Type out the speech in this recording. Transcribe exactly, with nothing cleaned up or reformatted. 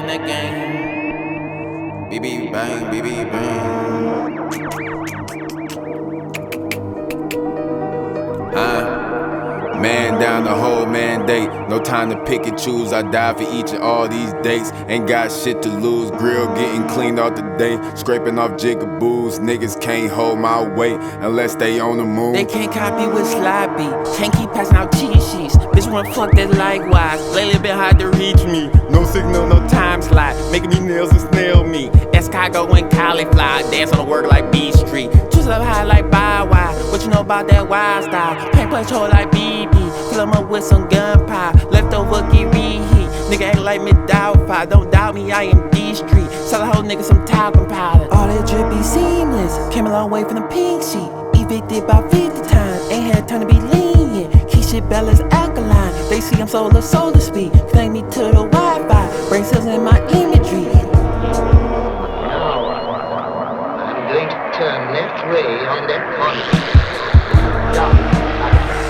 in that game. B B bang, B B bang. Uh. Man down the whole mandate. No time to pick and choose. I die for each of all these dates. Ain't got shit to lose. Grill getting cleaned out today. Scraping off jigaboos. Niggas can't hold my weight unless they on the moon. They can't copy with sloppy. Can't keep passing out cheat sheets. Bitch wanna fuck that likewise. Lately been hard to reach me. No signal, no time slot. Making me nails and snail me. Escargot and cauliflower. Dance on the work like B Street. Twist up high like Bow Wow. What you know about that wild style? Paint punch hole like B B. Fill 'em up with some gunpowder. Leftover get reheat. Nigga act like me Doubtfire. Don't doubt me, I am D Street. Sell a whole nigga some talcum powder. All that drip be seamless. Came a long way from the pink sheet. Evicted about fifty times. Ain't had time to be lenient. Keep shit balanced alkaline. They see I'm solar, solar speed. Connect me to the Wi-Fi. Brain cells in my imagery. Now, I'm going to turn left way on that corner. Down.